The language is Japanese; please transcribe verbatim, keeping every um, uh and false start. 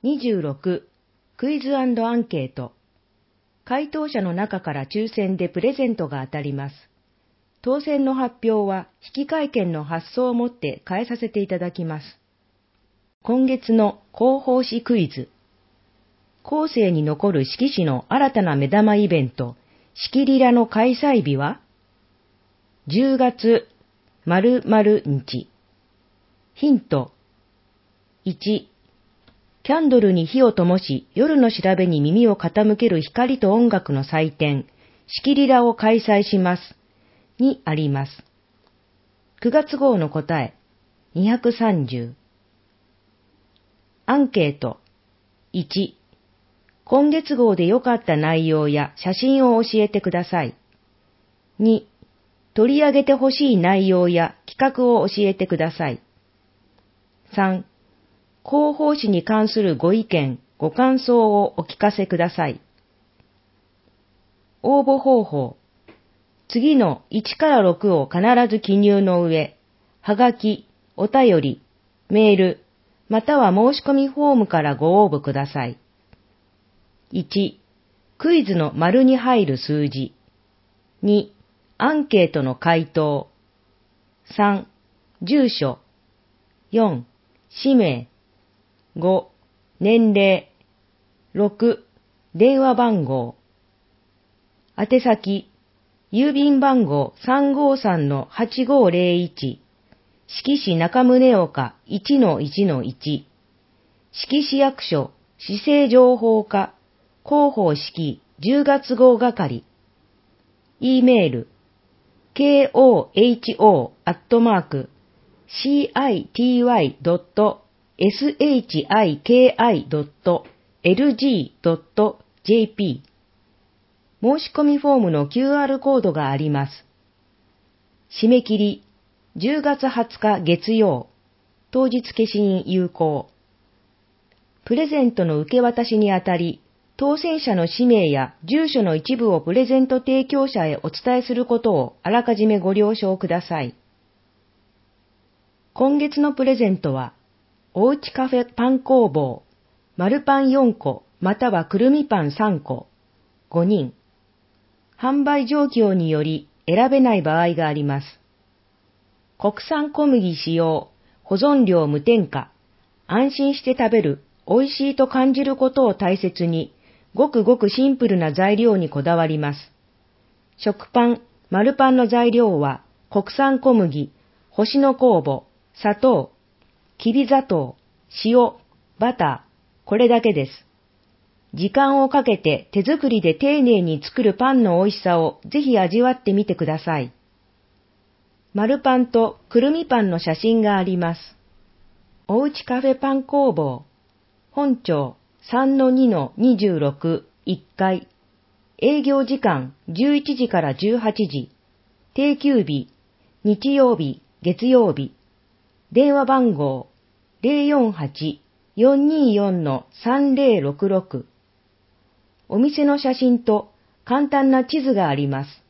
にじゅうろく、クイズ&アンケート。回答者の中から抽選でプレゼントが当たります。当選の発表は引換券の発送をもって返させていただきます。今月の広報誌クイズ。後世に残る四季市の新たな目玉イベント、四季リラの開催日はじゅうがつ〇〇日。ヒント。いち、キャンドルに火を灯し、夜の調べに耳を傾ける光と音楽の祭典、四季リラを開催します。にあります。くがつ号の答え、にひゃくさんじゅう。アンケート。いち、今月号で良かった内容や写真を教えてください。に、取り上げてほしい内容や企画を教えてください。さん、広報誌に関するご意見、ご感想をお聞かせください。応募方法。次のいちからろくを必ず記入の上、はがき、お便り、メール、または申し込みフォームからご応募ください。いち、クイズの丸に入る数字。に、アンケートの回答。さん、住所。よん、氏名。ご、年齢。ろく、電話番号。宛先、郵便番号 さんごさんのはちごぜろいち、志木市中宗岡 いちのいちのいち、志木市役所市政情報課広報式じゅうがつ号係。E メール、ケーオーエイチオー アットマーク シーアイティーワイ ドット エスエイチアイケーアイ ドット エルジー ドット ジェーピー。申し込みフォームの キューアール コードがあります。締め切り、じゅうがつはつか月曜、当日消印有効。プレゼントの受け渡しにあたり、当選者の氏名や住所の一部をプレゼント提供者へお伝えすることをあらかじめご了承ください。今月のプレゼントは、おうちカフェパン工房、丸パンよんこまたはくるみパンさんこ、ごにん。販売状況により選べない場合があります。国産小麦使用、保存料無添加、安心して食べる、美味しいと感じることを大切に、ごくごくシンプルな材料にこだわります。食パン、丸パンの材料は、国産小麦、星の酵母、砂糖、きび砂糖、塩、バター、これだけです。時間をかけて手作りで丁寧に作るパンの美味しさをぜひ味わってみてください。丸パンとくるみパンの写真があります。おうちカフェパン工房、本町 さんのにのにじゅうろく いっかい、営業時間じゅういちじからじゅうはちじ、定休日、日曜日、月曜日、電話番号 ゼロよんはち よんにーよん さんぜろろくろく、お店の写真と簡単な地図があります。